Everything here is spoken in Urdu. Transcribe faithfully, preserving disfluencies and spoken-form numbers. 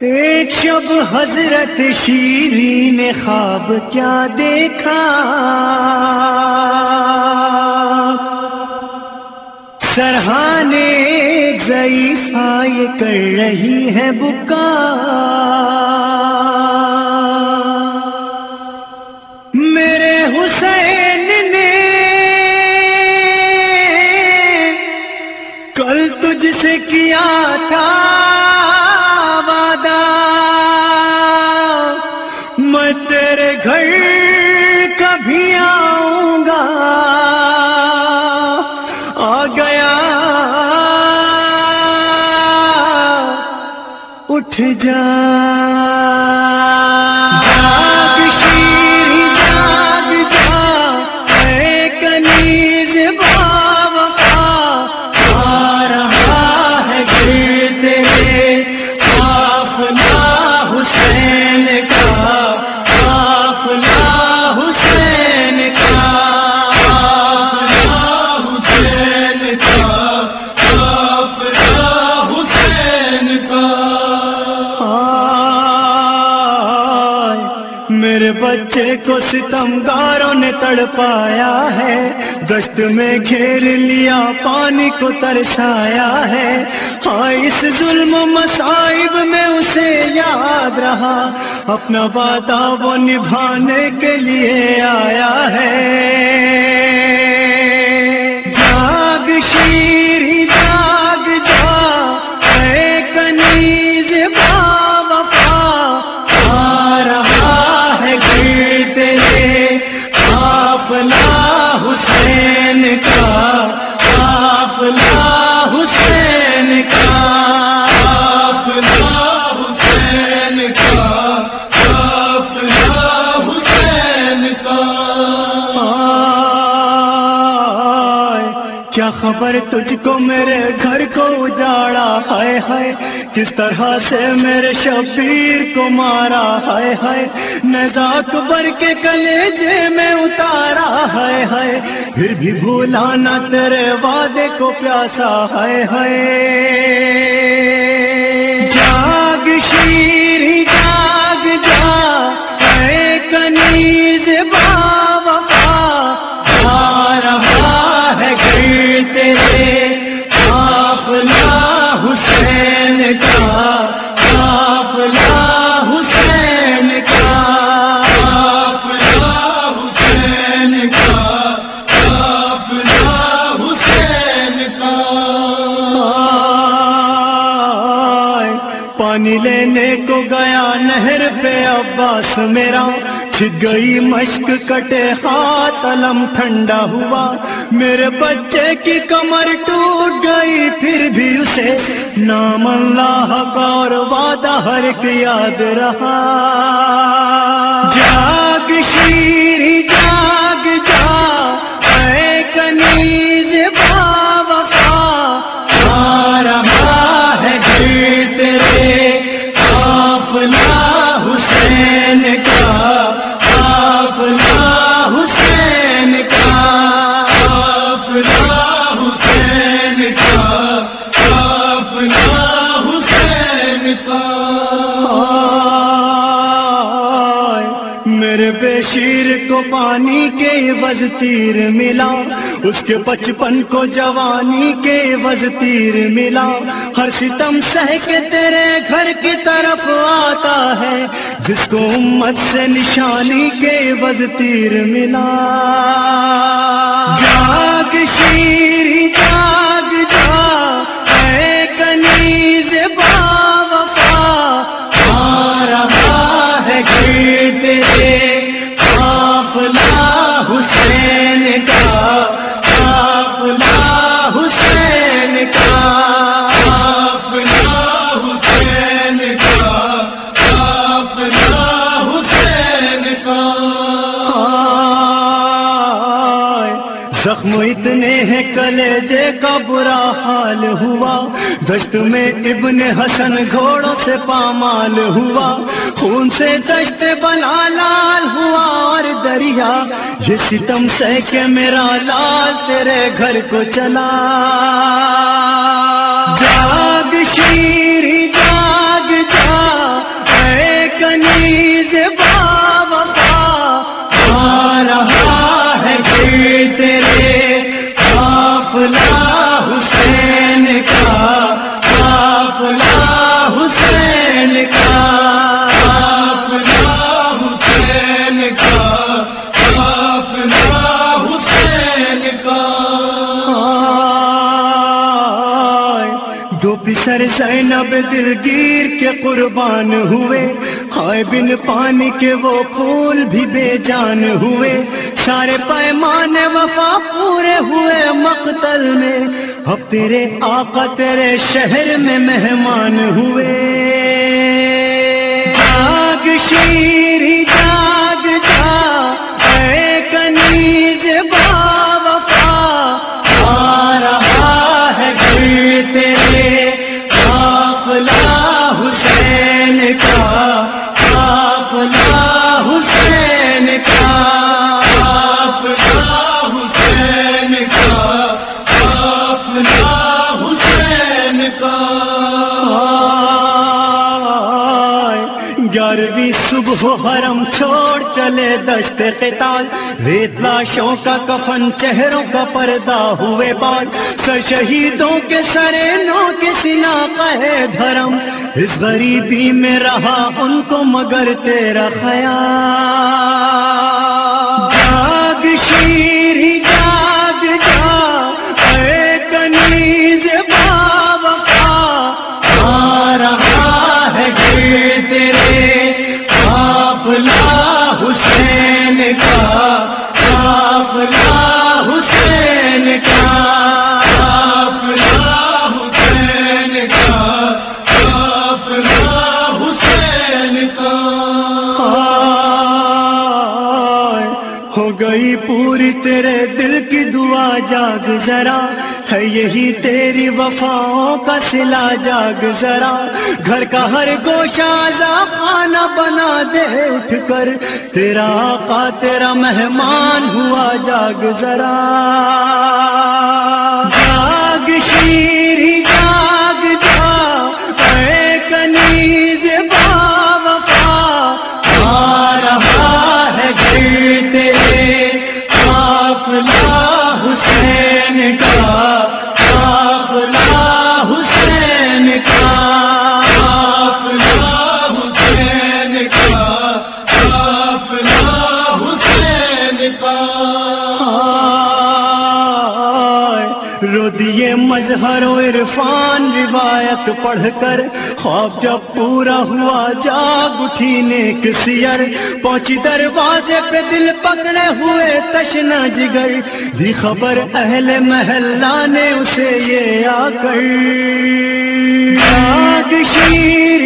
ایک شب حضرت شیریں نے خواب کیا دیکھا، سرہانے ضعیفہ یہ کر رہی ہے بکا، میرے حسین نے کل تجھ سے کیا تھا وعدہ، میں تیرے گھر کبھی آؤں گا، آ گیا اٹھ جا جاگ شیریں جاگ جا، اے کنیز باوفا، آ رہا ہے گر تیرے قافلہ حسین کا، قافلہ حسین کا، قافلہ حسین کا، قافلہ حسین کا۔ میرے بچے کو ستمگاروں نے تڑپایا ہے، دشت میں گھیر لیا پانی کو ترسایا ہے، ہاں اس ظلم مصائب میں اسے یاد رہا، اپنا وعدہ وہ نبھانے کے لیے آیا ہے۔ جاگ شیریں جاگ جا، اے کنیز باوفا، آ رہا ہے گر تیرے قافلہ حسین کا، قافلہ حسین کا، قافلہ حسین کا، قافلہ حسین کا۔ کیا خبر تجھ کو میرے گھر کو اجاڑا، ہائے ہائے کس طرح سے میرے شبیر کو مارا، ہائے ہائے نیزہ اکبر کے کلیجے میں اتارا، ہائے ہائے پھر بھی بھولا نہ تیرے وعدے کو پیاسا، ہائے ہائے۔ جاگ شیریں جاگ جا، اے کنیز باوفا، آ رہا ہے گر تیرے قافلہ حسین کا، قافلہ حسین کا، قافلہ حسین کا، قافلہ حسین کا۔ پانی لینے کو گیا نہر پہ عباس میرا، چھٹ گئی مشک کٹے ہاتھ علم ٹھنڈا ہوا، میرے بچے کی کمر ٹوٹ گئی پھر بھی اسے نام اللہ کا اور وعدہ ہر ایک یاد رہا۔ جاگ شیریں جاگ جا، اے کنیز باوفا، آ رہا ہے گر تیرے قافلہ حسین کا، قافلہ حسین کا، قافلہ حسین کا، قافلہ حسین کا۔ میرے بے شیر کو پانی کے عوض تیر ملا، اس کے بچپن کو جوانی کے عوض تیر ملا، ہر ستم سہ کے تیرے گھر کی طرف آتا ہے، جس کو امت سے نشانی کے عوض تیر ملا۔ جاگ شیریں جاگ جا، اے کنیز باوفا، آ رہا ہے گر تیرے قافلہ حسین کا، قافلہ حسین کا، قافلہ حسین کا، قافلہ حسین کا۔ زخم اتنے ہیں کلیجے کا برا حال ہوا، دشت میں ابن حسن گھوڑوں سے پامال ہوا، خون سے دشت بنا لال ہوا اور دریا یہ ستم سہ کے میرا لال تیرے گھر کو چلا۔ جاگ شیریں جاگ جا، لب دلگیر کے قربان ہوئے، ہائے بن پانی کے وہ پھول بھی بے جان ہوئے، سارے پیمان وفا پورے ہوئے مقتل میں، اب تیرے آقا تیرے شہر میں مہمان ہوئے۔ جاگ شیری جاگ جا اے کنیز با وفا، آ رہا ہے گھر تیرے قافلہ حسین کا، قافلہ حسین کا، قافلہ حسین کا، قافلہ حسین کا۔ گیارہویں صبح حرم چھوڑ چلے دشت قتال، ریت لاشوں کا کفن چہروں کا پردہ ہوئے بال، سر شہیدوں کے سرے نو کے سنا قہے دھرم، اس غریبی میں رہا ان کو مگر تیرا خیال۔ جاگ شیری جاگ جا اے کنیز با وفا، آ رہا ہے گھر تیرے قافلہ حسین کا، قافلہ حسین کا، قافلہ حسین کا، قافلہ حسین کا۔ ہو گئی پوری تیرے دل کی دعا، جاگ ذرا ہے یہی تیری وفاؤں کا صلہ، جاگ ذرا گھر کا ہر گوشہ آزا خانہ بنا دے اٹھ کر، تیرا آقا تیرا مہمان ہوا، جاگ ذرا۔ جاگ شیری جاگ جا اے کنیز با وفا، آ رہا ہے گھر تیرے قافلہ حسین کا، قافلہ حسین کا، قافلہ حسین کا، قافلہ حسین کا۔ رو دیے مظہر و عرفان روایت پڑھ کر، خواب جب پورا ہوا جاگ اٹھی نیک سیر، پہنچی دروازے پہ دل پکڑے ہوئے تشنا جگر، دی خبر اہل محلہ نے اسے یہ آ کر۔ جاگ شیر